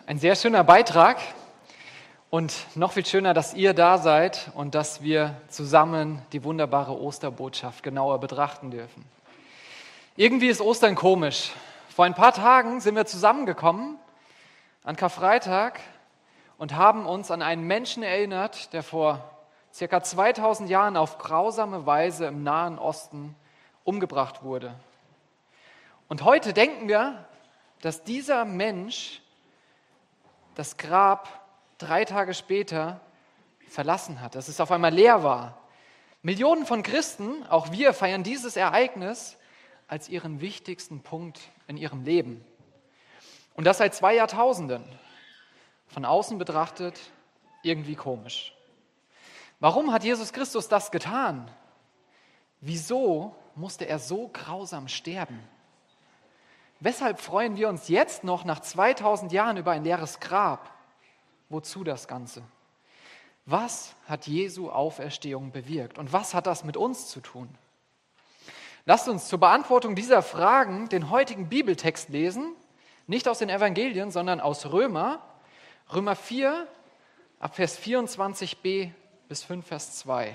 Ein sehr schöner Beitrag und noch viel schöner, dass ihr da seid und dass wir zusammen die wunderbare Osterbotschaft genauer betrachten dürfen. Irgendwie ist Ostern komisch. Vor ein paar Tagen sind wir zusammengekommen an Karfreitag und haben uns an einen Menschen erinnert, der vor ca. 2000 Jahren auf grausame Weise im Nahen Osten umgebracht wurde. Und heute denken wir, dass dieser Mensch das Grab 3 Tage später verlassen hat, dass es auf einmal leer war. Millionen von Christen, auch wir, feiern dieses Ereignis als ihren wichtigsten Punkt in ihrem Leben. Und das seit 2 Jahrtausenden. Von außen betrachtet irgendwie komisch. Warum hat Jesus Christus das getan? Wieso musste er so grausam sterben? Weshalb freuen wir uns jetzt noch nach 2000 Jahren über ein leeres Grab? Wozu das Ganze? Was hat Jesu Auferstehung bewirkt und was hat das mit uns zu tun? Lasst uns zur Beantwortung dieser Fragen den heutigen Bibeltext lesen, nicht aus den Evangelien, sondern aus Römer 4, ab Vers 24b bis 5, Vers 2.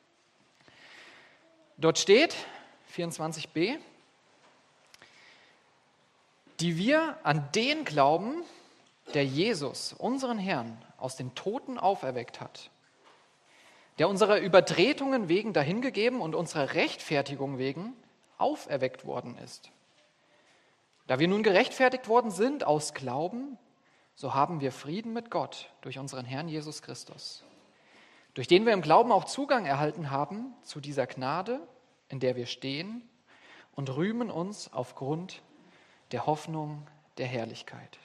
Dort steht, 24b, die wir an den glauben, der Jesus, unseren Herrn, aus den Toten auferweckt hat, der unserer Übertretungen wegen dahingegeben und unserer Rechtfertigung wegen auferweckt worden ist. Da wir nun gerechtfertigt worden sind aus Glauben, so haben wir Frieden mit Gott durch unseren Herrn Jesus Christus, durch den wir im Glauben auch Zugang erhalten haben zu dieser Gnade, in der wir stehen und rühmen uns aufgrund der Hoffnung der Herrlichkeit.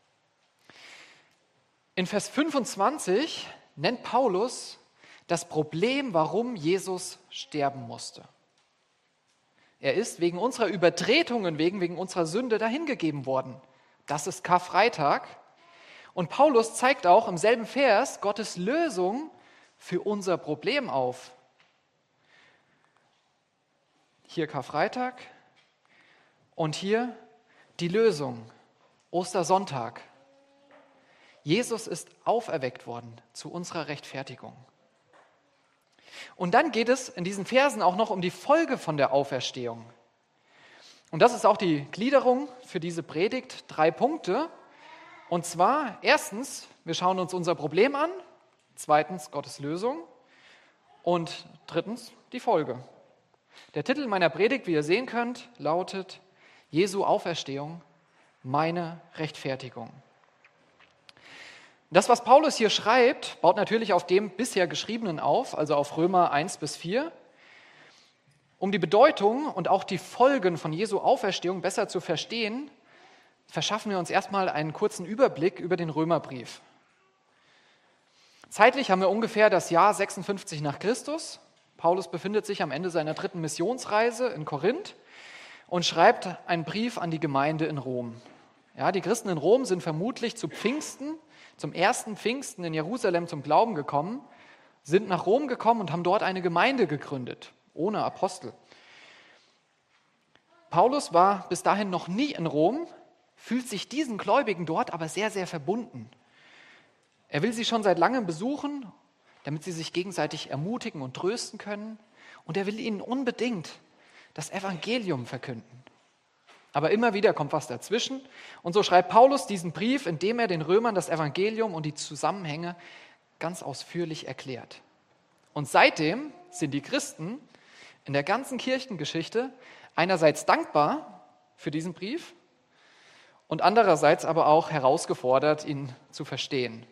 In Vers 25 nennt Paulus das Problem, warum Jesus sterben musste. Er ist wegen unserer Übertretungen, wegen unserer Sünde dahingegeben worden. Das ist Karfreitag. Und Paulus zeigt auch im selben Vers Gottes Lösung für unser Problem auf. Hier Karfreitag und hier die Lösung, Ostersonntag. Jesus ist auferweckt worden zu unserer Rechtfertigung. Und dann geht es in diesen Versen auch noch um die Folge von der Auferstehung. Und das ist auch die Gliederung für diese Predigt, 3 Punkte. Und zwar, erstens, wir schauen uns unser Problem an, zweitens Gottes Lösung und drittens die Folge. Der Titel meiner Predigt, wie ihr sehen könnt, lautet Jesu Auferstehung, meine Rechtfertigung. Das, was Paulus hier schreibt, baut natürlich auf dem bisher Geschriebenen auf, also auf Römer 1 bis 4. Um die Bedeutung und auch die Folgen von Jesu Auferstehung besser zu verstehen, verschaffen wir uns erstmal einen kurzen Überblick über den Römerbrief. Zeitlich haben wir ungefähr das Jahr 56 nach Christus. Paulus befindet sich am Ende seiner 3. Missionsreise in Korinth und schreibt einen Brief an die Gemeinde in Rom. Ja, die Christen in Rom sind vermutlich zu Pfingsten, zum ersten Pfingsten in Jerusalem zum Glauben gekommen, sind nach Rom gekommen und haben dort eine Gemeinde gegründet, ohne Apostel. Paulus war bis dahin noch nie in Rom, fühlt sich diesen Gläubigen dort aber sehr, sehr verbunden. Er will sie schon seit langem besuchen, damit sie sich gegenseitig ermutigen und trösten können. Und er will ihnen unbedingt das Evangelium verkünden. Aber immer wieder kommt was dazwischen. Und so schreibt Paulus diesen Brief, in dem er den Römern das Evangelium und die Zusammenhänge ganz ausführlich erklärt. Und seitdem sind die Christen in der ganzen Kirchengeschichte einerseits dankbar für diesen Brief und andererseits aber auch herausgefordert, ihn zu verstehen.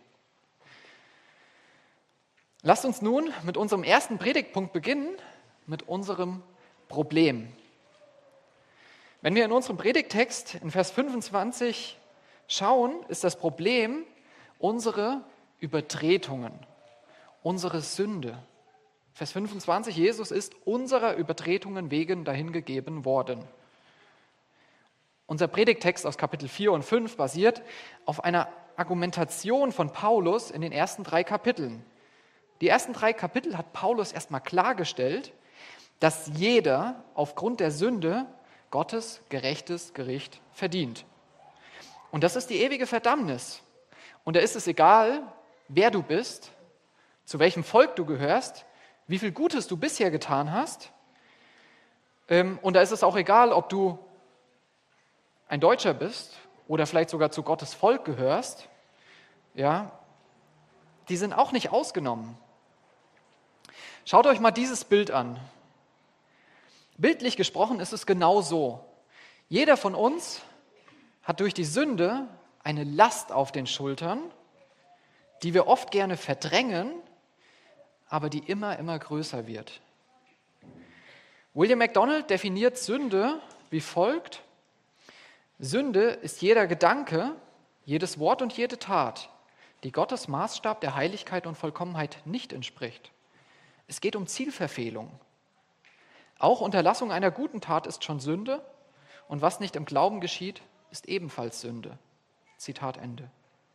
Lasst uns nun mit unserem ersten Predigtpunkt beginnen, mit unserem Problem. Wenn wir in unserem Predigttext in Vers 25 schauen, ist das Problem unsere Übertretungen, unsere Sünde. Vers 25, Jesus ist unserer Übertretungen wegen dahingegeben worden. Unser Predigttext aus Kapitel 4 und 5 basiert auf einer Argumentation von Paulus in den ersten 3 Kapiteln. Die ersten 3 Kapitel hat Paulus erstmal klargestellt, dass jeder aufgrund der Sünde Gottes gerechtes Gericht verdient. Und das ist die ewige Verdammnis. Und da ist es egal, wer du bist, zu welchem Volk du gehörst, wie viel Gutes du bisher getan hast. Und da ist es auch egal, ob du ein Deutscher bist oder vielleicht sogar zu Gottes Volk gehörst. Ja, die sind auch nicht ausgenommen. Schaut euch mal dieses Bild an. Bildlich gesprochen ist es genau so. Jeder von uns hat durch die Sünde eine Last auf den Schultern, die wir oft gerne verdrängen, aber die immer größer wird. William MacDonald definiert Sünde wie folgt: Sünde ist jeder Gedanke, jedes Wort und jede Tat, die Gottes Maßstab der Heiligkeit und Vollkommenheit nicht entspricht. Es geht um Zielverfehlung. Auch Unterlassung einer guten Tat ist schon Sünde und was nicht im Glauben geschieht, ist ebenfalls Sünde. Zitat Ende.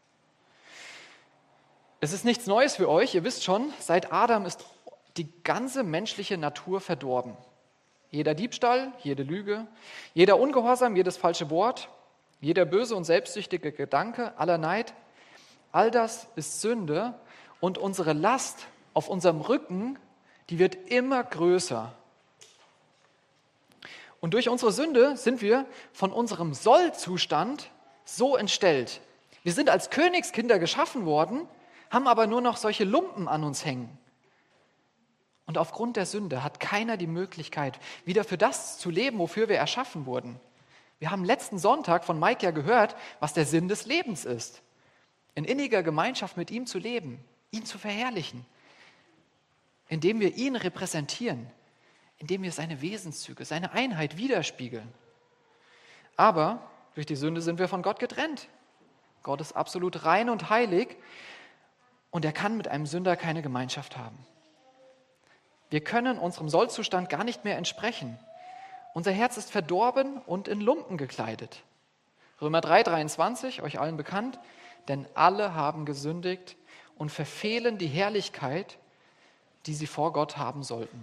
Es ist nichts Neues für euch, ihr wisst schon, seit Adam ist die ganze menschliche Natur verdorben. Jeder Diebstahl, jede Lüge, jeder Ungehorsam, jedes falsche Wort, jeder böse und selbstsüchtige Gedanke, aller Neid, all das ist Sünde und unsere Last auf unserem Rücken, die wird immer größer. Und durch unsere Sünde sind wir von unserem Sollzustand so entstellt. Wir sind als Königskinder geschaffen worden, haben aber nur noch solche Lumpen an uns hängen. Und aufgrund der Sünde hat keiner die Möglichkeit, wieder für das zu leben, wofür wir erschaffen wurden. Wir haben letzten Sonntag von Mike ja gehört, was der Sinn des Lebens ist. In inniger Gemeinschaft mit ihm zu leben, ihn zu verherrlichen, indem wir ihn repräsentieren, indem wir seine Wesenszüge, seine Einheit widerspiegeln. Aber durch die Sünde sind wir von Gott getrennt. Gott ist absolut rein und heilig und er kann mit einem Sünder keine Gemeinschaft haben. Wir können unserem Sollzustand gar nicht mehr entsprechen. Unser Herz ist verdorben und in Lumpen gekleidet. Römer 3,23, euch allen bekannt, denn alle haben gesündigt und verfehlen die Herrlichkeit, die sie vor Gott haben sollten.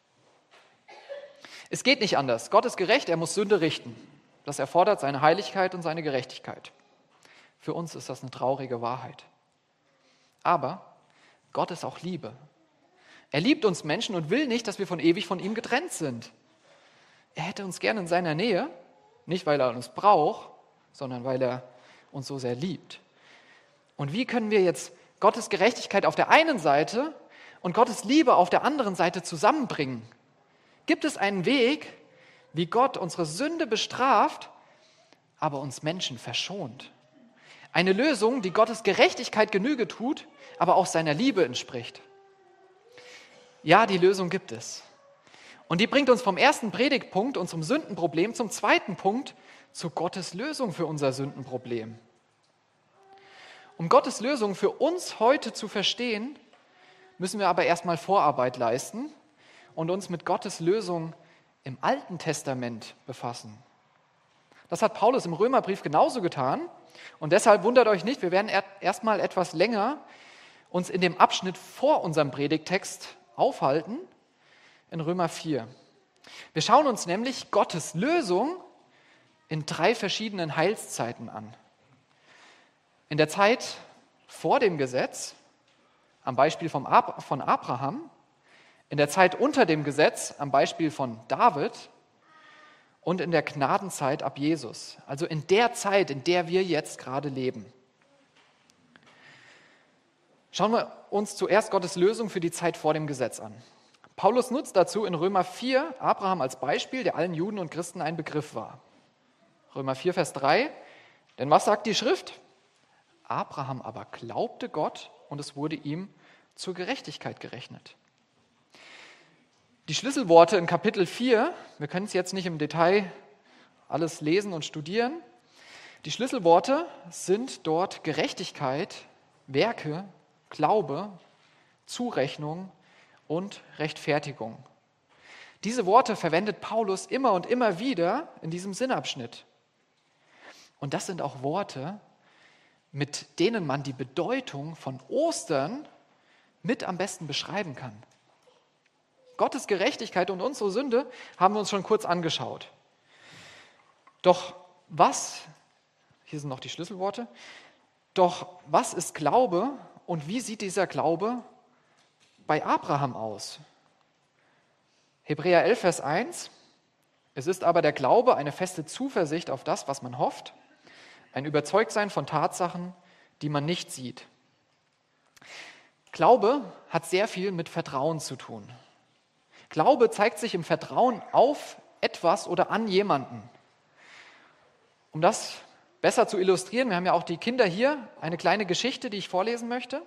Es geht nicht anders. Gott ist gerecht, er muss Sünde richten. Das erfordert seine Heiligkeit und seine Gerechtigkeit. Für uns ist das eine traurige Wahrheit. Aber Gott ist auch Liebe. Er liebt uns Menschen und will nicht, dass wir ewig von ihm getrennt sind. Er hätte uns gerne in seiner Nähe, nicht weil er uns braucht, sondern weil er uns so sehr liebt. Und wie können wir jetzt Gottes Gerechtigkeit auf der einen Seite und Gottes Liebe auf der anderen Seite zusammenbringen? Gibt es einen Weg, wie Gott unsere Sünde bestraft, aber uns Menschen verschont? Eine Lösung, die Gottes Gerechtigkeit Genüge tut, aber auch seiner Liebe entspricht. Ja, die Lösung gibt es. Und die bringt uns vom ersten Predigtpunkt, unserem Sündenproblem, zum zweiten Punkt, zu Gottes Lösung für unser Sündenproblem. Um Gottes Lösung für uns heute zu verstehen, müssen wir aber erstmal Vorarbeit leisten und uns mit Gottes Lösung im Alten Testament befassen. Das hat Paulus im Römerbrief genauso getan und deshalb wundert euch nicht, wir werden erstmal etwas länger uns in dem Abschnitt vor unserem Predigttext aufhalten, in Römer 4. Wir schauen uns nämlich Gottes Lösung in 3 verschiedenen Heilszeiten an. In der Zeit vor dem Gesetz, am Beispiel von Abraham, in der Zeit unter dem Gesetz, am Beispiel von David und in der Gnadenzeit ab Jesus, also in der Zeit, in der wir jetzt gerade leben. Schauen wir uns zuerst Gottes Lösung für die Zeit vor dem Gesetz an. Paulus nutzt dazu in Römer 4 Abraham als Beispiel, der allen Juden und Christen ein Begriff war. Römer 4, Vers 3, denn was sagt die Schrift? Abraham aber glaubte Gott und es wurde ihm zur Gerechtigkeit gerechnet. Die Schlüsselworte in Kapitel 4, wir können es jetzt nicht im Detail alles lesen und studieren, die Schlüsselworte sind dort Gerechtigkeit, Werke, Glaube, Zurechnung und Rechtfertigung. Diese Worte verwendet Paulus immer und immer wieder in diesem Sinnabschnitt. Und das sind auch Worte, mit denen man die Bedeutung von Ostern mit am besten beschreiben kann. Gottes Gerechtigkeit und unsere Sünde haben wir uns schon kurz angeschaut. Doch was, hier sind noch die Schlüsselworte, Doch was ist Glaube und wie sieht dieser Glaube bei Abraham aus? Hebräer 11, Vers 1. Es ist aber der Glaube eine feste Zuversicht auf das, was man hofft, ein Überzeugtsein von Tatsachen, die man nicht sieht. Glaube hat sehr viel mit Vertrauen zu tun. Glaube zeigt sich im Vertrauen auf etwas oder an jemanden. Um das besser zu illustrieren, wir haben ja auch die Kinder hier, eine kleine Geschichte, die ich vorlesen möchte.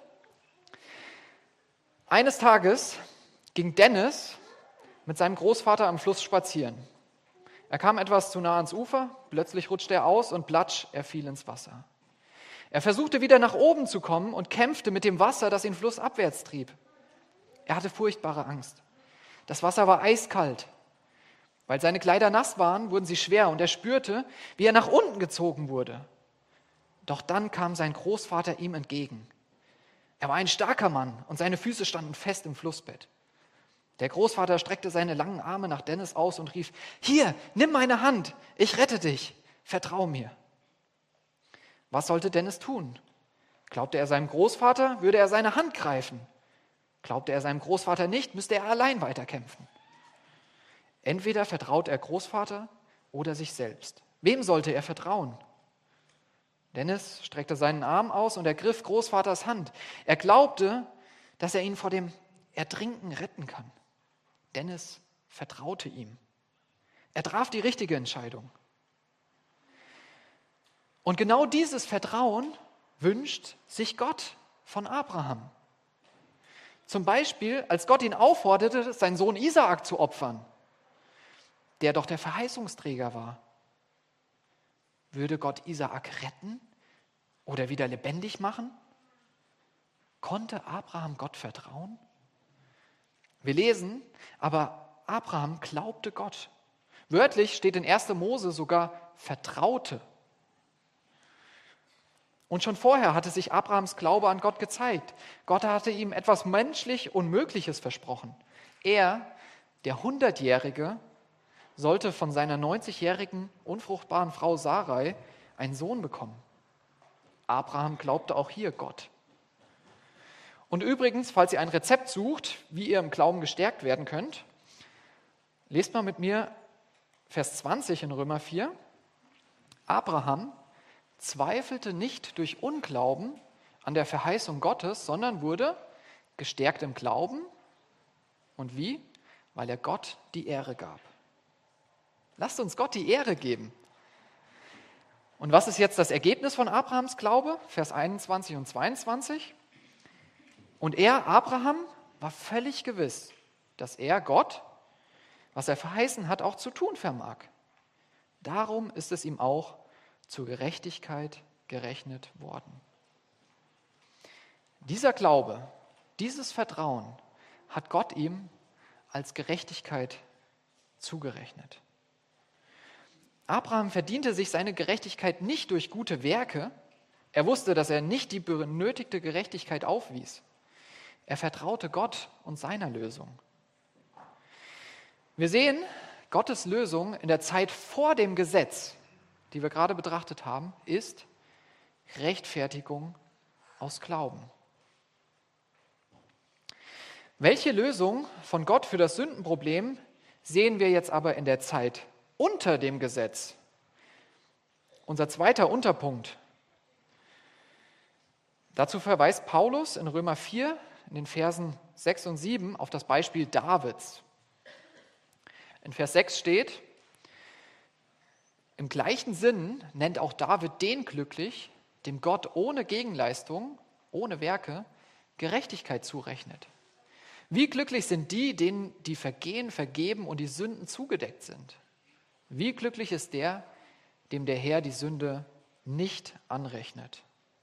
Eines Tages ging Dennis mit seinem Großvater am Fluss spazieren. Er kam etwas zu nah ans Ufer, plötzlich rutschte er aus und platsch, er fiel ins Wasser. Er versuchte wieder nach oben zu kommen und kämpfte mit dem Wasser, das ihn flussabwärts trieb. Er hatte furchtbare Angst. Das Wasser war eiskalt. Weil seine Kleider nass waren, wurden sie schwer und er spürte, wie er nach unten gezogen wurde. Doch dann kam sein Großvater ihm entgegen. Er war ein starker Mann und seine Füße standen fest im Flussbett. Der Großvater streckte seine langen Arme nach Dennis aus und rief: Hier, nimm meine Hand, ich rette dich, vertrau mir. Was sollte Dennis tun? Glaubte er seinem Großvater, würde er seine Hand greifen. Glaubte er seinem Großvater nicht, müsste er allein weiterkämpfen. Entweder vertraut er Großvater oder sich selbst. Wem sollte er vertrauen? Dennis streckte seinen Arm aus und ergriff Großvaters Hand. Er glaubte, dass er ihn vor dem Ertrinken retten kann. Dennis vertraute ihm. Er traf die richtige Entscheidung. Und genau dieses Vertrauen wünscht sich Gott von Abraham. Zum Beispiel, als Gott ihn aufforderte, seinen Sohn Isaak zu opfern, der doch der Verheißungsträger war. Würde Gott Isaak retten oder wieder lebendig machen? Konnte Abraham Gott vertrauen? Wir lesen, aber Abraham glaubte Gott. Wörtlich steht in 1. Mose sogar vertraute. Und schon vorher hatte sich Abrahams Glaube an Gott gezeigt. Gott hatte ihm etwas menschlich Unmögliches versprochen. Er, der 100-Jährige, sollte von seiner 90-jährigen unfruchtbaren Frau Sarai einen Sohn bekommen. Abraham glaubte auch hier Gott. Und übrigens, falls ihr ein Rezept sucht, wie ihr im Glauben gestärkt werden könnt, lest mal mit mir Vers 20 in Römer 4. Abraham zweifelte nicht durch Unglauben an der Verheißung Gottes, sondern wurde gestärkt im Glauben. Und wie? Weil er Gott die Ehre gab. Lasst uns Gott die Ehre geben. Und was ist jetzt das Ergebnis von Abrahams Glaube? Vers 21 und 22. Und er, Abraham, war völlig gewiss, dass er Gott, was er verheißen hat, auch zu tun vermag. Darum ist es ihm auch zur Gerechtigkeit gerechnet worden. Dieser Glaube, dieses Vertrauen hat Gott ihm als Gerechtigkeit zugerechnet. Abraham verdiente sich seine Gerechtigkeit nicht durch gute Werke. Er wusste, dass er nicht die benötigte Gerechtigkeit aufwies. Er vertraute Gott und seiner Lösung. Wir sehen Gottes Lösung in der Zeit vor dem Gesetz, die wir gerade betrachtet haben, ist Rechtfertigung aus Glauben. Welche Lösung von Gott für das Sündenproblem sehen wir jetzt aber in der Zeit unter dem Gesetz? Unser zweiter Unterpunkt. Dazu verweist Paulus in Römer 4 in den Versen 6 und 7 auf das Beispiel Davids. In Vers 6 steht: Im gleichen Sinn nennt auch David den glücklich, dem Gott ohne Gegenleistung, ohne Werke, Gerechtigkeit zurechnet. Wie glücklich sind die, denen die Vergehen vergeben und die Sünden zugedeckt sind? Wie glücklich ist der, dem der Herr die Sünde nicht anrechnet?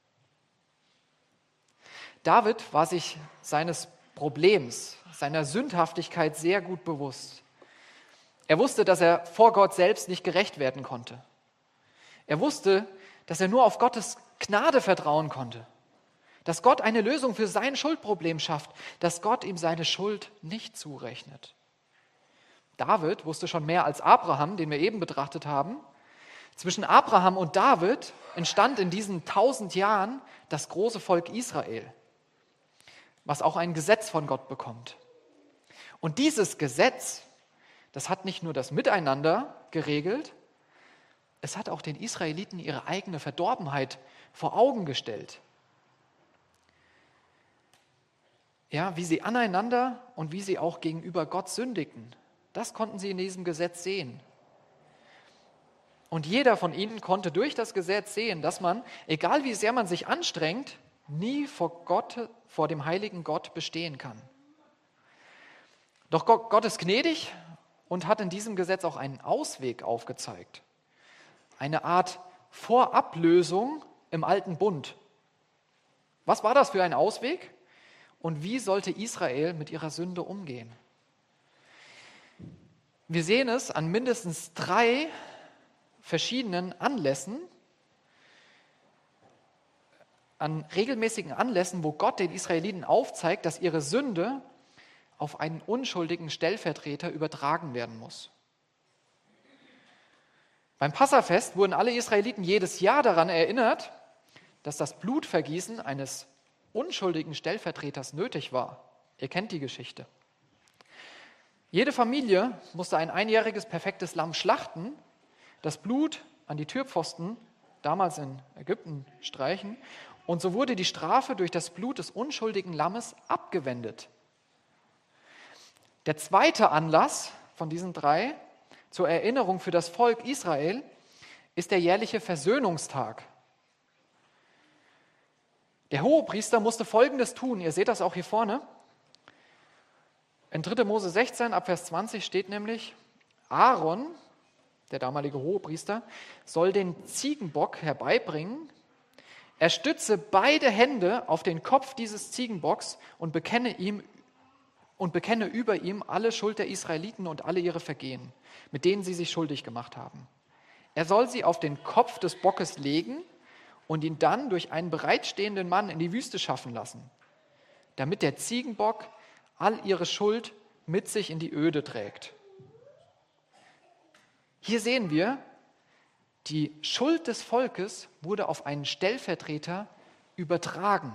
David war sich seines Problems, seiner Sündhaftigkeit sehr gut bewusst. Er wusste, dass er vor Gott selbst nicht gerecht werden konnte. Er wusste, dass er nur auf Gottes Gnade vertrauen konnte. Dass Gott eine Lösung für sein Schuldproblem schafft, dass Gott ihm seine Schuld nicht zurechnet. David wusste schon mehr als Abraham, den wir eben betrachtet haben. Zwischen Abraham und David entstand in diesen 1000 Jahren das große Volk Israel, was auch ein Gesetz von Gott bekommt. Und dieses Gesetz, das hat nicht nur das Miteinander geregelt, es hat auch den Israeliten ihre eigene Verdorbenheit vor Augen gestellt. Ja, wie sie aneinander und wie sie auch gegenüber Gott sündigten, das konnten sie in diesem Gesetz sehen. Und jeder von ihnen konnte durch das Gesetz sehen, dass man, egal wie sehr man sich anstrengt, nie vor dem heiligen Gott bestehen kann. Doch Gott ist gnädig und hat in diesem Gesetz auch einen Ausweg aufgezeigt. Eine Art Vorablösung im alten Bund. Was war das für ein Ausweg? Und wie sollte Israel mit ihrer Sünde umgehen? Wir sehen es an mindestens 3 verschiedenen Anlässen, an regelmäßigen Anlässen, wo Gott den Israeliten aufzeigt, dass ihre Sünde auf einen unschuldigen Stellvertreter übertragen werden muss. Beim Passafest wurden alle Israeliten jedes Jahr daran erinnert, dass das Blutvergießen eines unschuldigen Stellvertreters nötig war. Ihr kennt die Geschichte. Jede Familie musste ein einjähriges perfektes Lamm schlachten, das Blut an die Türpfosten, damals in Ägypten, streichen, und so wurde die Strafe durch das Blut des unschuldigen Lammes abgewendet. Der zweite Anlass von diesen 3 zur Erinnerung für das Volk Israel ist der jährliche Versöhnungstag. Der Hohepriester musste Folgendes tun, ihr seht das auch hier vorne. In 3. Mose 16, ab Vers 20 steht nämlich, Aaron, der damalige Hohepriester, soll den Ziegenbock herbeibringen. Er stütze beide Hände auf den Kopf dieses Ziegenbocks und bekenne über ihm alle Schuld der Israeliten und alle ihre Vergehen, mit denen sie sich schuldig gemacht haben. Er soll sie auf den Kopf des Bockes legen und ihn dann durch einen bereitstehenden Mann in die Wüste schaffen lassen, damit der Ziegenbock all ihre Schuld mit sich in die Öde trägt. Hier sehen wir, die Schuld des Volkes wurde auf einen Stellvertreter übertragen.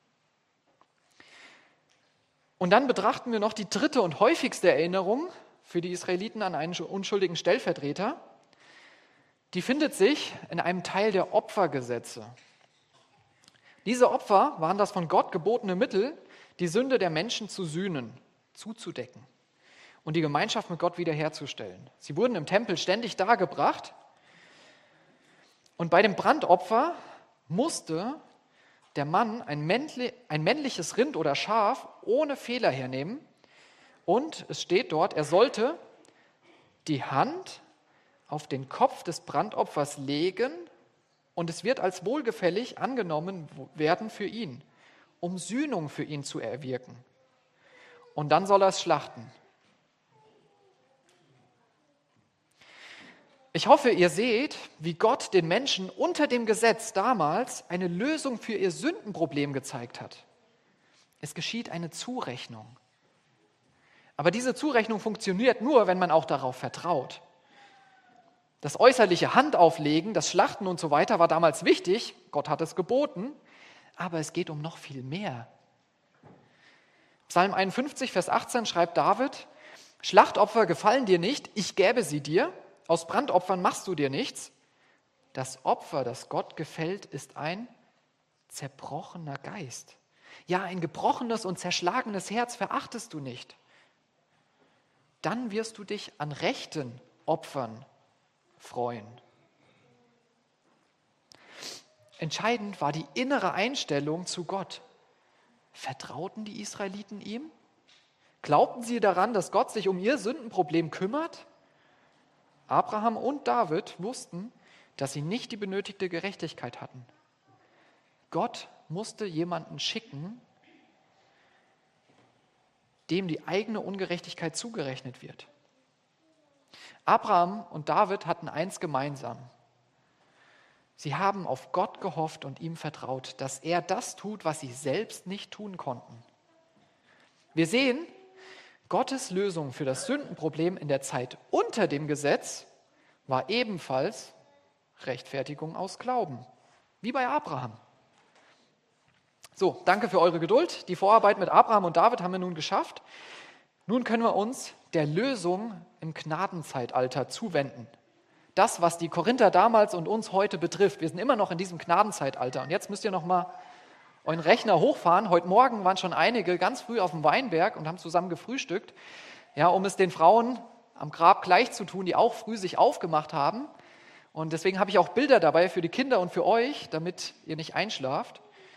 Und dann betrachten wir noch die 3. und häufigste Erinnerung für die Israeliten an einen unschuldigen Stellvertreter. Die findet sich in einem Teil der Opfergesetze. Diese Opfer waren das von Gott gebotene Mittel, die Sünde der Menschen zu sühnen, zuzudecken und die Gemeinschaft mit Gott wiederherzustellen. Sie wurden im Tempel ständig dargebracht und bei dem Brandopfer musste der Mann ein männliches Rind oder Schaf ohne Fehler hernehmen und es steht dort, er sollte die Hand auf den Kopf des Brandopfers legen und es wird als wohlgefällig angenommen werden für ihn, um Sühnung für ihn zu erwirken. Und dann soll er es schlachten. Ich hoffe, ihr seht, wie Gott den Menschen unter dem Gesetz damals eine Lösung für ihr Sündenproblem gezeigt hat. Es geschieht eine Zurechnung. Aber diese Zurechnung funktioniert nur, wenn man auch darauf vertraut. Das äußerliche Handauflegen, das Schlachten und so weiter war damals wichtig, Gott hat es geboten, aber es geht um noch viel mehr. Psalm 51, Vers 18 schreibt David, Schlachtopfer gefallen dir nicht, ich gäbe sie dir, aus Brandopfern machst du dir nichts. Das Opfer, das Gott gefällt, ist ein zerbrochener Geist. Ja, ein gebrochenes und zerschlagenes Herz verachtest du nicht. Dann wirst du dich an rechten Opfern freuen. Entscheidend war die innere Einstellung zu Gott. Vertrauten die Israeliten ihm? Glaubten sie daran, dass Gott sich um ihr Sündenproblem kümmert? Abraham und David wussten, dass sie nicht die benötigte Gerechtigkeit hatten. Gott musste jemanden schicken, dem die eigene Ungerechtigkeit zugerechnet wird. Abraham und David hatten eins gemeinsam. Sie haben auf Gott gehofft und ihm vertraut, dass er das tut, was sie selbst nicht tun konnten. Wir sehen, Gottes Lösung für das Sündenproblem in der Zeit unter dem Gesetz war ebenfalls Rechtfertigung aus Glauben, wie bei Abraham. So, danke für eure Geduld. Die Vorarbeit mit Abraham und David haben wir nun geschafft. Nun können wir uns der Lösung im Gnadenzeitalter zuwenden. Das, was die Korinther damals und uns heute betrifft. Wir sind immer noch in diesem Gnadenzeitalter. Und jetzt müsst ihr noch mal euren Rechner hochfahren. Heute Morgen waren schon einige ganz früh auf dem Weinberg und haben zusammen gefrühstückt, ja, um es den Frauen am Grab gleich zu tun, die auch früh sich aufgemacht haben. Und deswegen habe ich auch Bilder dabei für die Kinder und für euch, damit ihr nicht einschlaft.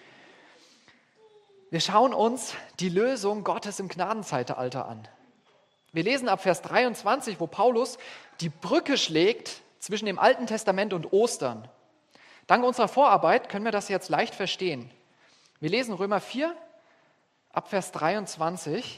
Wir schauen uns die Lösung Gottes im Gnadenzeitalter an. Wir lesen ab Vers 23, wo Paulus die Brücke schlägt zwischen dem Alten Testament und Ostern. Dank unserer Vorarbeit können wir das jetzt leicht verstehen. Wir lesen Römer 4 ab Vers 23.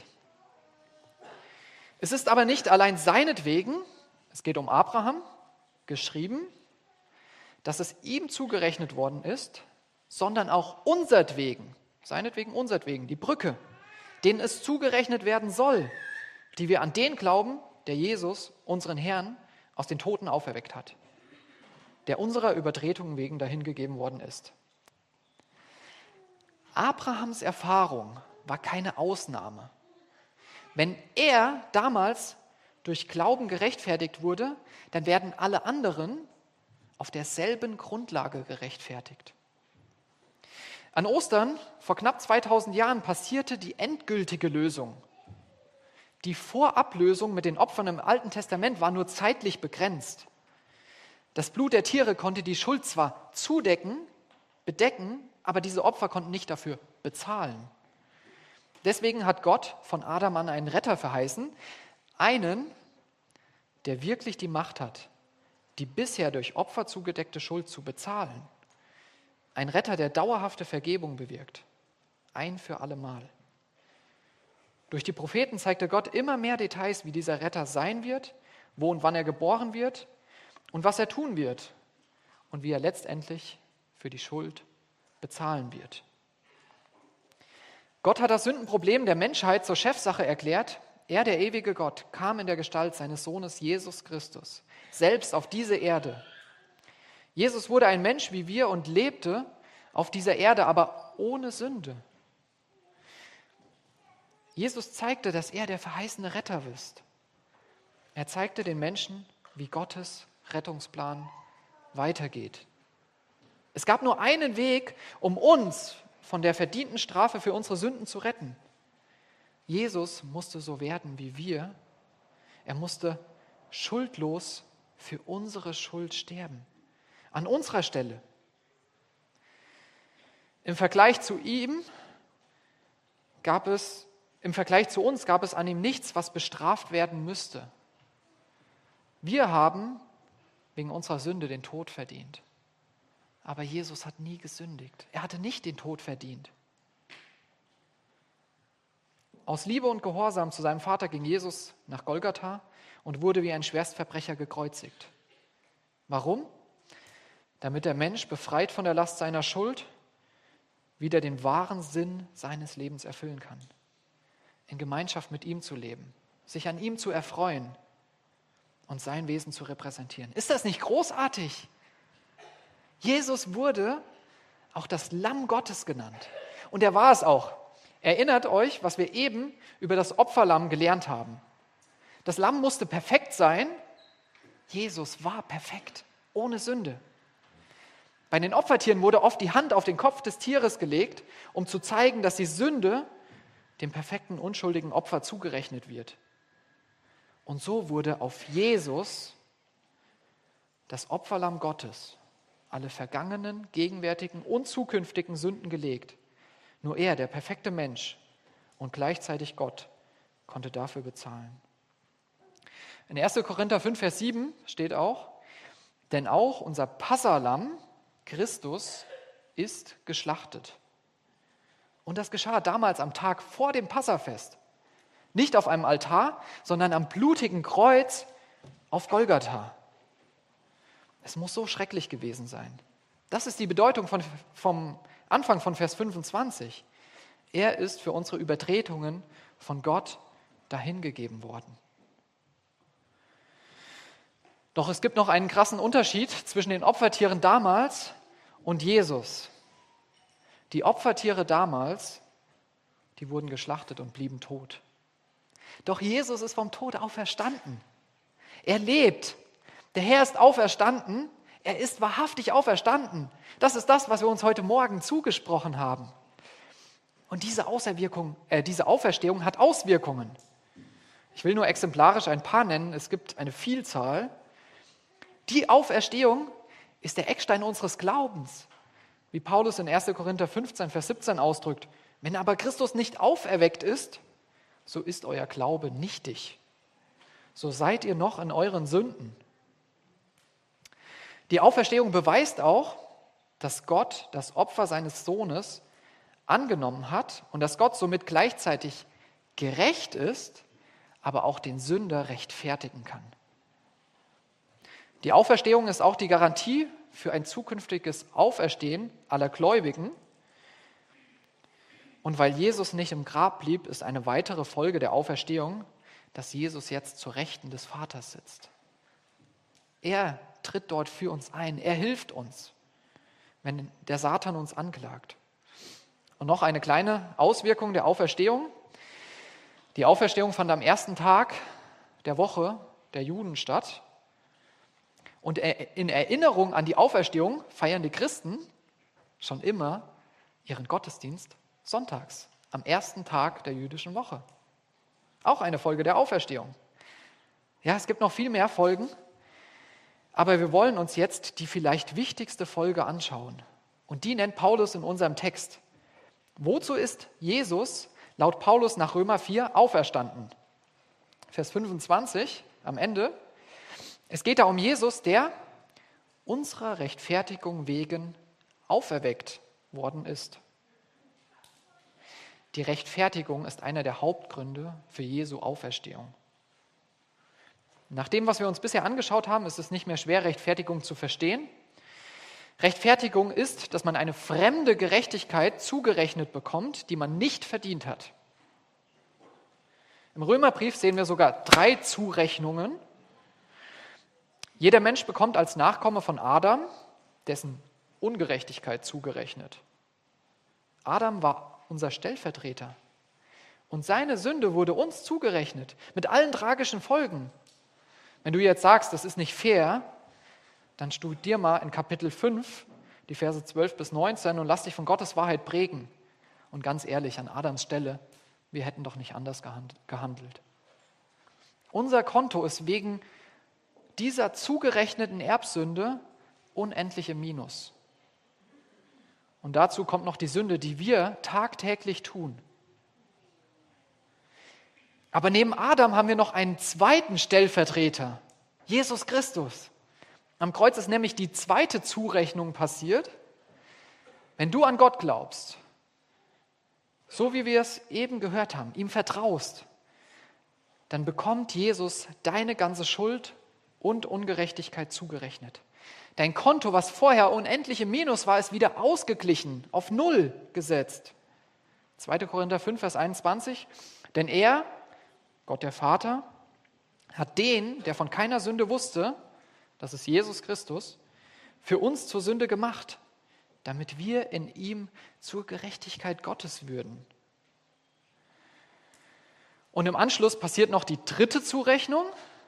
Es ist aber nicht allein seinetwegen, es geht um Abraham, geschrieben, dass es ihm zugerechnet worden ist, sondern auch unsertwegen, seinetwegen, unsertwegen, die Brücke, denen es zugerechnet werden soll, die wir an den glauben, der Jesus, unseren Herrn, aus den Toten auferweckt hat, der unserer Übertretungen wegen dahingegeben worden ist. Abrahams Erfahrung war keine Ausnahme. Wenn er damals durch Glauben gerechtfertigt wurde, dann werden alle anderen auf derselben Grundlage gerechtfertigt. An Ostern vor knapp 2000 Jahren passierte die endgültige Lösung. Die Vorablösung mit den Opfern im Alten Testament war nur zeitlich begrenzt. Das Blut der Tiere konnte die Schuld zwar bedecken, aber diese Opfer konnten nicht dafür bezahlen. Deswegen hat Gott von Adam an einen Retter verheißen, einen, der wirklich die Macht hat, die bisher durch Opfer zugedeckte Schuld zu bezahlen. Ein Retter, der dauerhafte Vergebung bewirkt, ein für alle Mal. Durch die Propheten zeigte Gott immer mehr Details, wie dieser Retter sein wird, wo und wann er geboren wird und was er tun wird und wie er letztendlich für die Schuld bezahlen wird. Gott hat das Sündenproblem der Menschheit zur Chefsache erklärt. Er, der ewige Gott, kam in der Gestalt seines Sohnes Jesus Christus, selbst auf diese Erde. Jesus wurde ein Mensch wie wir und lebte auf dieser Erde, aber ohne Sünde. Jesus zeigte, dass er der verheißene Retter ist. Er zeigte den Menschen, wie Gottes Rettungsplan weitergeht. Es gab nur einen Weg, um uns von der verdienten Strafe für unsere Sünden zu retten. Jesus musste so werden wie wir. Er musste schuldlos für unsere Schuld sterben. An unserer Stelle. Im Vergleich zu uns gab es an ihm nichts, was bestraft werden müsste. Wir haben wegen unserer Sünde den Tod verdient. Aber Jesus hat nie gesündigt. Er hatte nicht den Tod verdient. Aus Liebe und Gehorsam zu seinem Vater ging Jesus nach Golgatha und wurde wie ein Schwerstverbrecher gekreuzigt. Warum? Damit der Mensch, befreit von der Last seiner Schuld, wieder den wahren Sinn seines Lebens erfüllen kann. In Gemeinschaft mit ihm zu leben, sich an ihm zu erfreuen und sein Wesen zu repräsentieren. Ist das nicht großartig? Jesus wurde auch das Lamm Gottes genannt. Und er war es auch. Erinnert euch, was wir eben über das Opferlamm gelernt haben. Das Lamm musste perfekt sein. Jesus war perfekt, ohne Sünde. Bei den Opfertieren wurde oft die Hand auf den Kopf des Tieres gelegt, um zu zeigen, dass die Sünde dem perfekten, unschuldigen Opfer zugerechnet wird. Und so wurde auf Jesus, das Opferlamm Gottes, alle vergangenen, gegenwärtigen und zukünftigen Sünden gelegt. Nur er, der perfekte Mensch und gleichzeitig Gott, konnte dafür bezahlen. In 1. Korinther 5, Vers 7 steht auch, denn auch unser Passalamm, Christus, ist geschlachtet. Und das geschah damals am Tag vor dem Passafest. Nicht auf einem Altar, sondern am blutigen Kreuz auf Golgatha. Es muss so schrecklich gewesen sein. Das ist die Bedeutung vom Anfang von Vers 25. Er ist für unsere Übertretungen von Gott dahingegeben worden. Doch es gibt noch einen krassen Unterschied zwischen den Opfertieren damals und Jesus. Die Opfertiere damals, die wurden geschlachtet und blieben tot. Doch Jesus ist vom Tod auferstanden. Er lebt. Der Herr ist auferstanden. Er ist wahrhaftig auferstanden. Das ist das, was wir uns heute Morgen zugesprochen haben. Und diese Auferstehung hat Auswirkungen. Ich will nur exemplarisch ein paar nennen. Es gibt eine Vielzahl. Die Auferstehung ist der Eckstein unseres Glaubens. Wie Paulus in 1. Korinther 15, Vers 17 ausdrückt. Wenn aber Christus nicht auferweckt ist, so ist euer Glaube nichtig. So seid ihr noch in euren Sünden. Die Auferstehung beweist auch, dass Gott das Opfer seines Sohnes angenommen hat und dass Gott somit gleichzeitig gerecht ist, aber auch den Sünder rechtfertigen kann. Die Auferstehung ist auch die Garantie für ein zukünftiges Auferstehen aller Gläubigen. Und weil Jesus nicht im Grab blieb, ist eine weitere Folge der Auferstehung, dass Jesus jetzt zur Rechten des Vaters sitzt. Er tritt dort für uns ein. Er hilft uns, wenn der Satan uns anklagt. Und noch eine kleine Auswirkung der Auferstehung. Die Auferstehung fand am ersten Tag der Woche der Juden statt. Und in Erinnerung an die Auferstehung feiern die Christen schon immer ihren Gottesdienst sonntags, am ersten Tag der jüdischen Woche. Auch eine Folge der Auferstehung. Ja, es gibt noch viel mehr Folgen, aber wir wollen uns jetzt die vielleicht wichtigste Folge anschauen. Und die nennt Paulus in unserem Text. Wozu ist Jesus laut Paulus nach Römer 4 auferstanden? Vers 25 am Ende. Es geht da um Jesus, der unserer Rechtfertigung wegen auferweckt worden ist. Die Rechtfertigung ist einer der Hauptgründe für Jesu Auferstehung. Nach dem, was wir uns bisher angeschaut haben, ist es nicht mehr schwer, Rechtfertigung zu verstehen. Rechtfertigung ist, dass man eine fremde Gerechtigkeit zugerechnet bekommt, die man nicht verdient hat. Im Römerbrief sehen wir sogar 3 Zurechnungen. Jeder Mensch bekommt als Nachkomme von Adam dessen Ungerechtigkeit zugerechnet. Adam war unser Stellvertreter. Und seine Sünde wurde uns zugerechnet, mit allen tragischen Folgen. Wenn du jetzt sagst, das ist nicht fair, dann studier mal in Kapitel 5, die Verse 12 bis 19 und lass dich von Gottes Wahrheit prägen. Und ganz ehrlich, an Adams Stelle, wir hätten doch nicht anders gehandelt. Unser Konto ist wegen dieser zugerechneten Erbsünde unendlich im Minus. Und dazu kommt noch die Sünde, die wir tagtäglich tun. Aber neben Adam haben wir noch einen zweiten Stellvertreter, Jesus Christus. Am Kreuz ist nämlich die zweite Zurechnung passiert. Wenn du an Gott glaubst, so wie wir es eben gehört haben, ihm vertraust, dann bekommt Jesus deine ganze Schuld und Ungerechtigkeit zugerechnet. Dein Konto, was vorher unendlich im Minus war, ist wieder ausgeglichen, auf Null gesetzt. 2. Korinther 5, Vers 21. Denn er, Gott der Vater, hat den, der von keiner Sünde wusste, das ist Jesus Christus, für uns zur Sünde gemacht, damit wir in ihm zur Gerechtigkeit Gottes würden. Und im Anschluss passiert noch die dritte Zurechnung.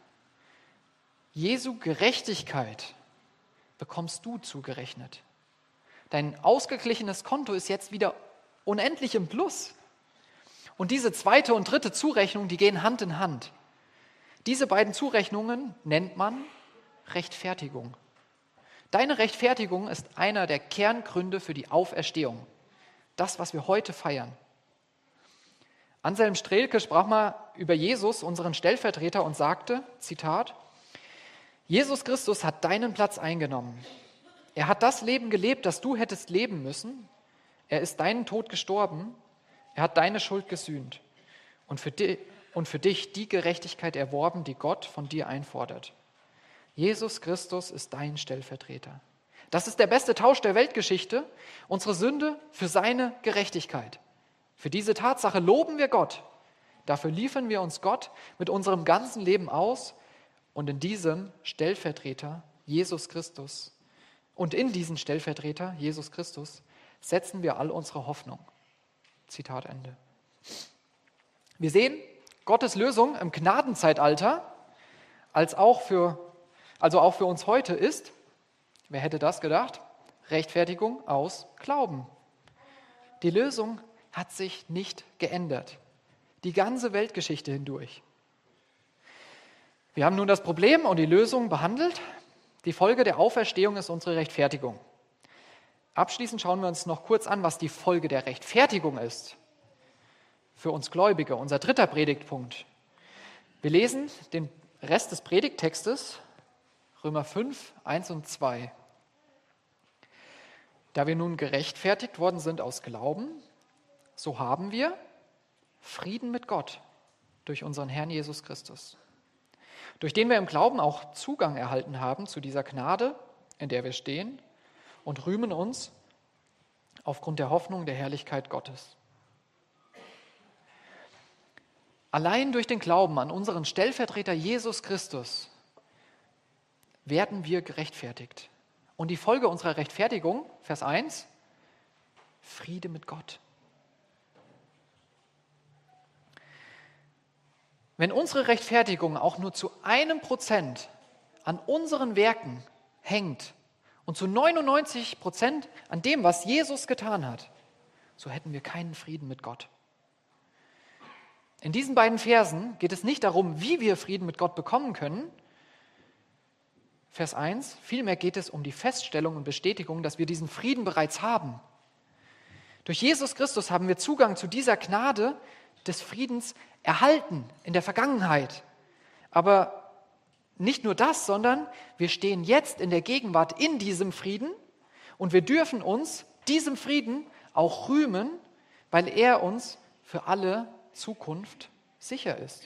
Jesu Gerechtigkeit bekommst du zugerechnet. Dein ausgeglichenes Konto ist jetzt wieder unendlich im Plus. Und diese zweite und dritte Zurechnung, die gehen Hand in Hand. Diese beiden Zurechnungen nennt man Rechtfertigung. Deine Rechtfertigung ist einer der Kerngründe für die Auferstehung. Das, was wir heute feiern. Anselm Strelke sprach mal über Jesus, unseren Stellvertreter, und sagte, Zitat, Jesus Christus hat deinen Platz eingenommen. Er hat das Leben gelebt, das du hättest leben müssen. Er ist deinen Tod gestorben. Er hat deine Schuld gesühnt und für dich die Gerechtigkeit erworben, die Gott von dir einfordert. Jesus Christus ist dein Stellvertreter. Das ist der beste Tausch der Weltgeschichte, unsere Sünde für seine Gerechtigkeit. Für diese Tatsache loben wir Gott. Dafür liefern wir uns Gott mit unserem ganzen Leben aus und in diesem Stellvertreter Jesus Christus und in diesen Stellvertreter Jesus Christus setzen wir all unsere Hoffnung. Zitat Ende. Wir sehen Gottes Lösung im Gnadenzeitalter, also auch für uns heute ist, wer hätte das gedacht? Rechtfertigung aus Glauben. Die Lösung hat sich nicht geändert. Die ganze Weltgeschichte hindurch. Wir haben nun das Problem und die Lösung behandelt. Die Folge der Auferstehung ist unsere Rechtfertigung. Abschließend schauen wir uns noch kurz an, was die Folge der Rechtfertigung ist. Für uns Gläubige, unser dritter Predigtpunkt. Wir lesen den Rest des Predigttextes, Römer 5, 1 und 2. Da wir nun gerechtfertigt worden sind aus Glauben, so haben wir Frieden mit Gott durch unseren Herrn Jesus Christus, durch den wir im Glauben auch Zugang erhalten haben zu dieser Gnade, in der wir stehen, und rühmen uns aufgrund der Hoffnung der Herrlichkeit Gottes. Allein durch den Glauben an unseren Stellvertreter Jesus Christus werden wir gerechtfertigt. Und die Folge unserer Rechtfertigung, Vers 1, Friede mit Gott. Wenn unsere Rechtfertigung auch nur zu 1% an unseren Werken hängt und zu 99% an dem, was Jesus getan hat, so hätten wir keinen Frieden mit Gott. In diesen beiden Versen geht es nicht darum, wie wir Frieden mit Gott bekommen können. Vers 1, vielmehr geht es um die Feststellung und Bestätigung, dass wir diesen Frieden bereits haben. Durch Jesus Christus haben wir Zugang zu dieser Gnade des Friedens erhalten in der Vergangenheit. Aber nicht nur das, sondern wir stehen jetzt in der Gegenwart in diesem Frieden und wir dürfen uns diesem Frieden auch rühmen, weil er uns für alle Zukunft sicher ist.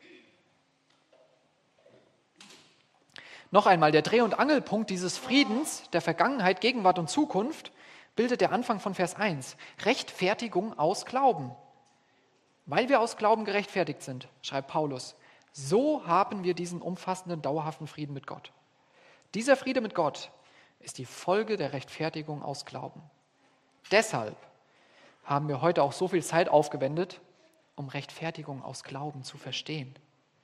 Noch einmal, der Dreh- und Angelpunkt dieses Friedens der Vergangenheit, Gegenwart und Zukunft bildet der Anfang von Vers 1. Rechtfertigung aus Glauben. Weil wir aus Glauben gerechtfertigt sind, schreibt Paulus, so haben wir diesen umfassenden, dauerhaften Frieden mit Gott. Dieser Friede mit Gott ist die Folge der Rechtfertigung aus Glauben. Deshalb haben wir heute auch so viel Zeit aufgewendet, um Rechtfertigung aus Glauben zu verstehen.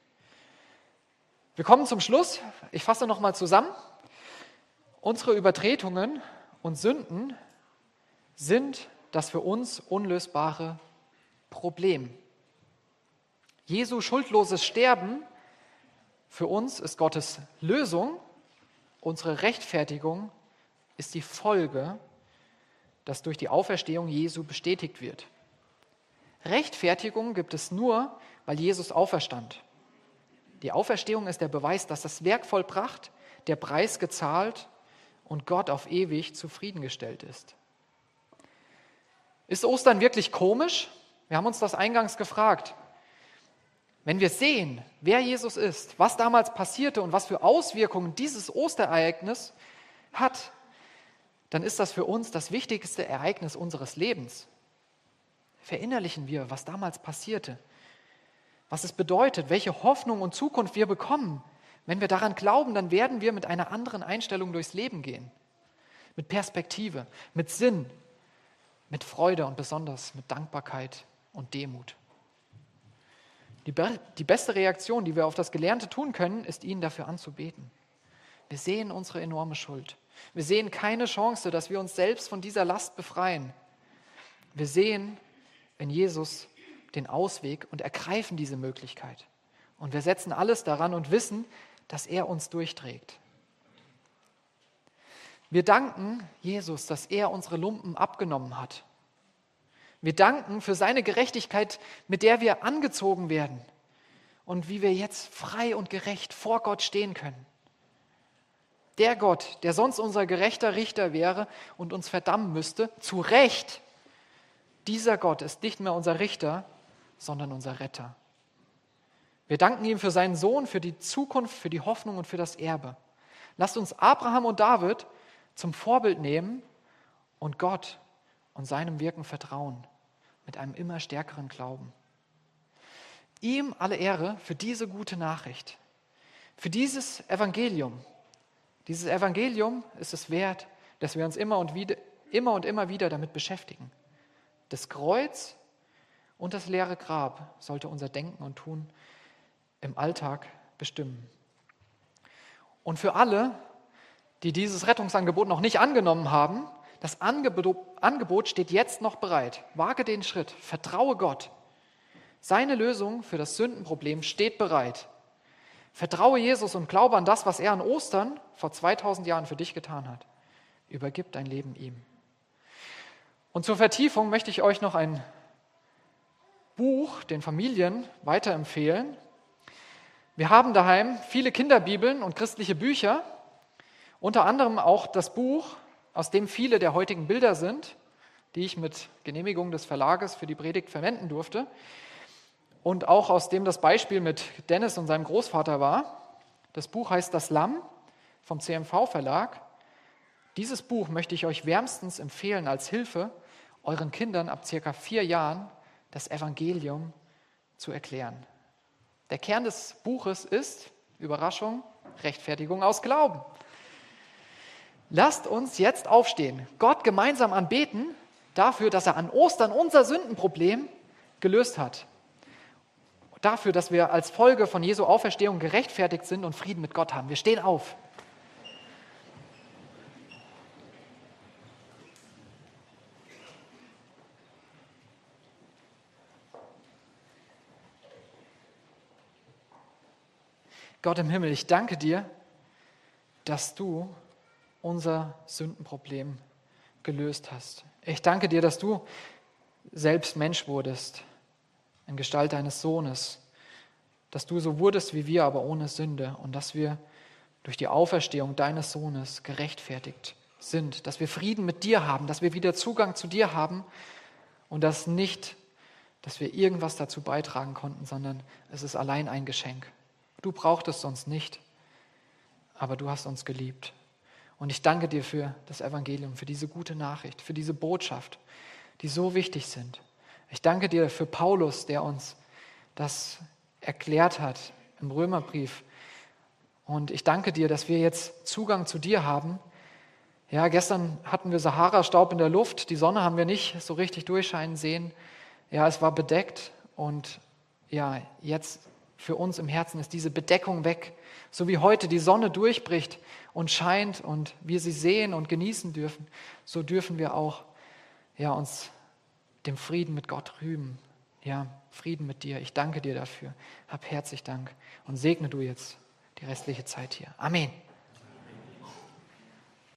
Wir kommen zum Schluss. Ich fasse nochmal zusammen. Unsere Übertretungen und Sünden sind das für uns unlösbare Problem. Jesu schuldloses Sterben für uns ist Gottes Lösung. Unsere Rechtfertigung ist die Folge, das durch die Auferstehung Jesu bestätigt wird. Rechtfertigung gibt es nur, weil Jesus auferstand. Die Auferstehung ist der Beweis, dass das Werk vollbracht, der Preis gezahlt und Gott auf ewig zufriedengestellt ist. Ist Ostern wirklich komisch? Wir haben uns das eingangs gefragt. Wenn wir sehen, wer Jesus ist, was damals passierte und was für Auswirkungen dieses Osterereignis hat, dann ist das für uns das wichtigste Ereignis unseres Lebens. Verinnerlichen wir, was damals passierte, was es bedeutet, welche Hoffnung und Zukunft wir bekommen. Wenn wir daran glauben, dann werden wir mit einer anderen Einstellung durchs Leben gehen. Mit Perspektive, mit Sinn, mit Freude und besonders mit Dankbarkeit und Demut. Die beste Reaktion, die wir auf das Gelernte tun können, ist, ihn dafür anzubeten. Wir sehen unsere enorme Schuld. Wir sehen keine Chance, dass wir uns selbst von dieser Last befreien. Wir sehen in Jesus den Ausweg und ergreifen diese Möglichkeit. Und wir setzen alles daran und wissen, dass er uns durchträgt. Wir danken Jesus, dass er unsere Lumpen abgenommen hat. Wir danken für seine Gerechtigkeit, mit der wir angezogen werden und wie wir jetzt frei und gerecht vor Gott stehen können. Der Gott, der sonst unser gerechter Richter wäre und uns verdammen müsste, zu Recht, dieser Gott ist nicht mehr unser Richter, sondern unser Retter. Wir danken ihm für seinen Sohn, für die Zukunft, für die Hoffnung und für das Erbe. Lasst uns Abraham und David zum Vorbild nehmen und Gott und seinem Wirken vertrauen, mit einem immer stärkeren Glauben. Ihm alle Ehre für diese gute Nachricht. für dieses Evangelium ist es wert, dass wir uns immer und immer wieder damit beschäftigen. Das Kreuz und das leere Grab sollte unser Denken und Tun im Alltag bestimmen. Und für alle, die dieses Rettungsangebot noch nicht angenommen haben, das Angebot steht jetzt noch bereit. Wage den Schritt, vertraue Gott. Seine Lösung für das Sündenproblem steht bereit. Vertraue Jesus und glaube an das, was er an Ostern vor 2000 Jahren für dich getan hat. Übergib dein Leben ihm. Und zur Vertiefung möchte ich euch noch ein Buch den Familien weiterempfehlen. Wir haben daheim viele Kinderbibeln und christliche Bücher, unter anderem auch das Buch, aus dem viele der heutigen Bilder sind, die ich mit Genehmigung des Verlages für die Predigt verwenden durfte und auch aus dem das Beispiel mit Dennis und seinem Großvater war. Das Buch heißt Das Lamm vom CMV-Verlag. Dieses Buch möchte ich euch wärmstens empfehlen als Hilfe, euren Kindern ab circa 4 Jahren das Evangelium zu erklären. Der Kern des Buches ist, Überraschung, Rechtfertigung aus Glauben. Lasst uns jetzt aufstehen, Gott gemeinsam anbeten dafür, dass er an Ostern unser Sündenproblem gelöst hat. Dafür, dass wir als Folge von Jesu Auferstehung gerechtfertigt sind und Frieden mit Gott haben. Wir stehen auf. Gott im Himmel, ich danke dir, dass du unser Sündenproblem gelöst hast. Ich danke dir, dass du selbst Mensch wurdest in Gestalt deines Sohnes, dass du so wurdest wie wir, aber ohne Sünde und dass wir durch die Auferstehung deines Sohnes gerechtfertigt sind, dass wir Frieden mit dir haben, dass wir wieder Zugang zu dir haben und dass wir irgendwas dazu beitragen konnten, sondern es ist allein ein Geschenk. Du brauchtest uns nicht, aber du hast uns geliebt. Und ich danke dir für das Evangelium, für diese gute Nachricht, für diese Botschaft, die so wichtig sind. Ich danke dir für Paulus, der uns das erklärt hat im Römerbrief. Und ich danke dir, dass wir jetzt Zugang zu dir haben. Ja, gestern hatten wir Sahara-Staub in der Luft, die Sonne haben wir nicht so richtig durchscheinen sehen. Ja, es war bedeckt und ja, jetzt für uns im Herzen ist diese Bedeckung weg. So wie heute die Sonne durchbricht und scheint und wir sie sehen und genießen dürfen, so dürfen wir auch uns dem Frieden mit Gott rühmen. Ja, Frieden mit dir. Ich danke dir dafür. Hab herzlich Dank und segne du jetzt die restliche Zeit hier. Amen.